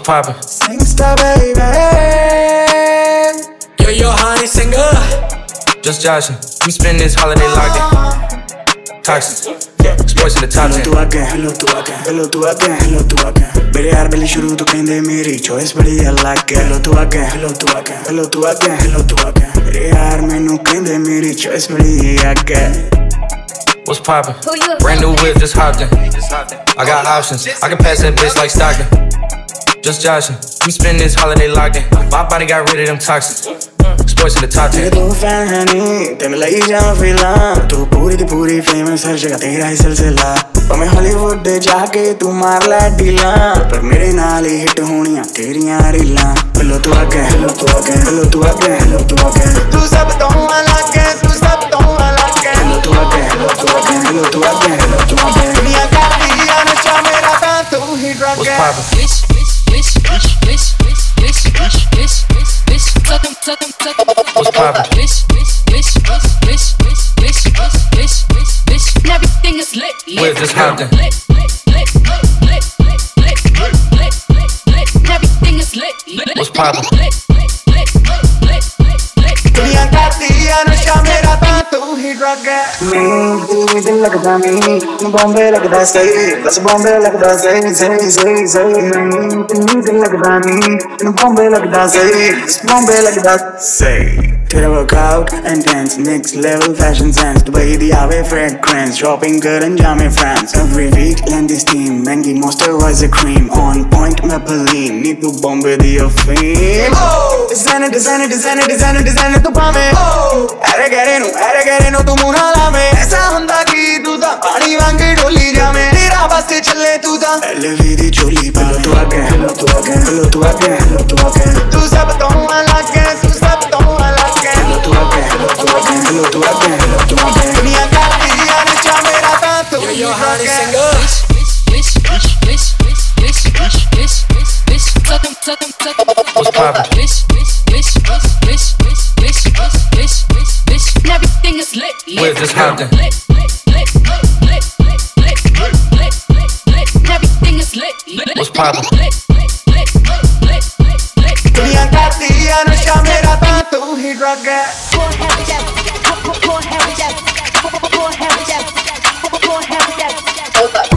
poppin'? Singsta baby. Yo, honey singer. Just joshin'. We spend this holiday locked in. Toxic. Sports in the top 10. Hello tu again, hello tu again, hello tu again, hello tu again. मेरे यार बेली शुरू तो कहंदे मेरी choice बड़ी अलग है. Hello tu again, hello tu again, hello tu again, hello tu again. मेरे यार मैनू कहंदे मेरी चॉइस बड़ी अलग है. What's poppin'? Brand new whip, just hopped in. I got options. I can pass that bitch like Stockton. Just joshin'. We spend this holiday locked in. My body got rid of them toxins. Sports in the top 10. तू fan है नी ते मैं लई जाऊं film. तू पूरी दी पूरी famous हर जगह तेरा ही सिलसिला. मैं हॉलीवुड जाके तू मार लै डीलां. पर मेरे नाल ही हिट होनियां तेरियां रीलां. हेलो तू अगे, हेलो तू अगे, हेलो तू अगे, हेलो तू अगे. तू सब तो अलग है, तू सब तो अलग है. हेलो तू अगे, हेलो तू अगे, हेलो तू अगे, हेलो तू अगे. दुनिया का दिया नशा मेरा था तू ही ड्रग है. What's poppin'? Everything is lit. We're just hopped in. Everything is lit. What's poppin'? दुनिया का दिया नशा मेरा था तू ही ड्रग है. मैं दिल लगदा नहीं बॉम्बे लगदा सही. बस बॉम्बे लगदा सही सही सही सही. मैं दिल लगदा नहीं बॉम्बे लगदा सही. बस बॉम्बे लगदा सही. तेरा workout and dance next level fashion sense. Dubai दी आवे fragrance shopping करन जामे France. Every week land this team महंगी moisturizer cream on point Maybelline. नी तू बॉम्बे दी fame. Designer designer designer designer designer तू पावे. अरे गहरे नु तू मुँह ना लावे. ऐसा हुंदा कि तू ता पानी वांगे डोली जावे. तेरा बस चले तू ता LV दी चोली पा. हेलो तू आगे, हेलो तू आगे, हेलो तू आगे, हेलो तू आगे. तू सब तो अलग है, तू सब तो अलग है. हेलो तू आगे, हेलो तू आगे, हेलो तू आगे, हेलो तू आगे. दुनिया का दिया नशा मेरा था तू ही Yo, honey ड्रग है. singer. What's poppin'? Everything is lit. We're just hopped in. Everything is lit. What's poppin'? दुनिया का दिया नशा मेरा था तू ही ड्रग है. Hold up.